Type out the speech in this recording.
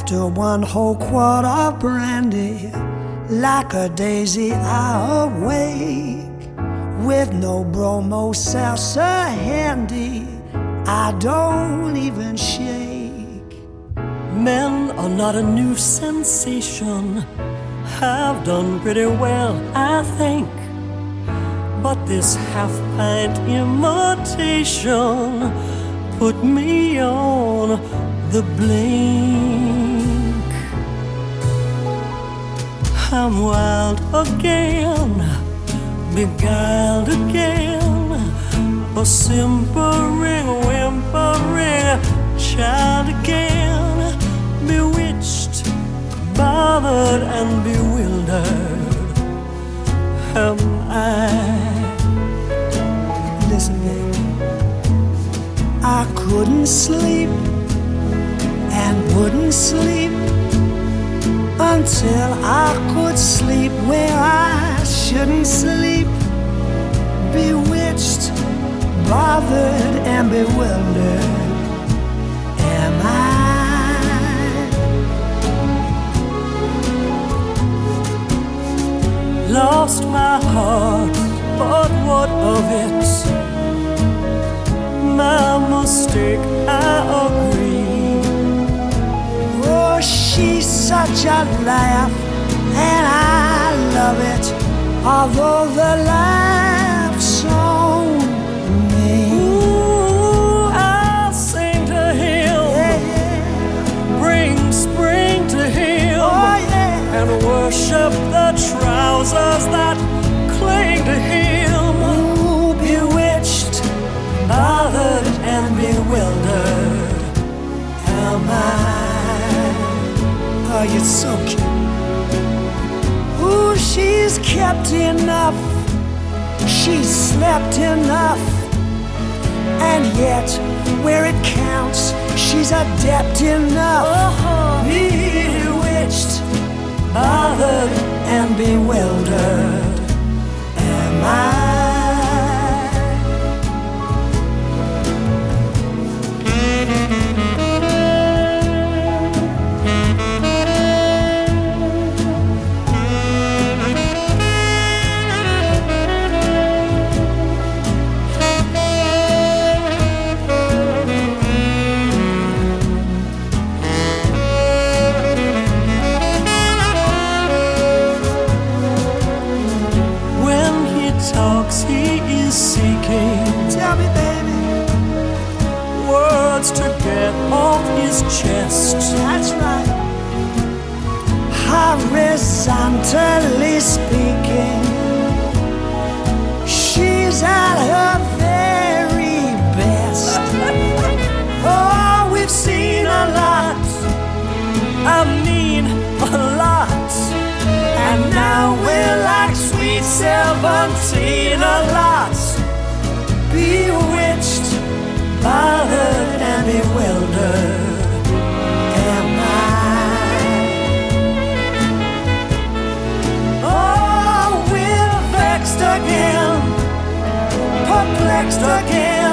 After one whole quart of brandy, like a daisy I awake. With no bromo salsa handy, I don't even shake. Men are not a new sensation, have done pretty well, I think. But this half-pint imitation put me on the blink. I'm wild again, beguiled again, a simpering, whimpering child again, bewitched, bothered and bewildered am I. Listen, baby, I couldn't sleep and wouldn't sleep until I could sleep where I shouldn't sleep. Bewitched, bothered and bewildered am I. Lost my heart, but what of it? My mistake, I agree. Oh, she's such a laugh, and I love it, although the laugh's on me. Ooh, I'll sing to him, Yeah, yeah. bring spring to him, Oh, yeah. and worship the trousers that cling to him. Ooh, bewitched, Bothered and bewildered am I. oh, you're so cute. Ooh, she's kept enough, she's slept enough, and yet, where it counts, she's adept enough. Bewitched, bothered and bewildered am I. He is seeking, Tell me, baby, words to get off his chest. that's right. Horizontally speaking, she's at her very best. Oh, we've seen a lot, I mean a lot, and now we're like sweet 17 a lot. Bewitched, bothered and bewildered am I. Oh, we're vexed again, perplexed again.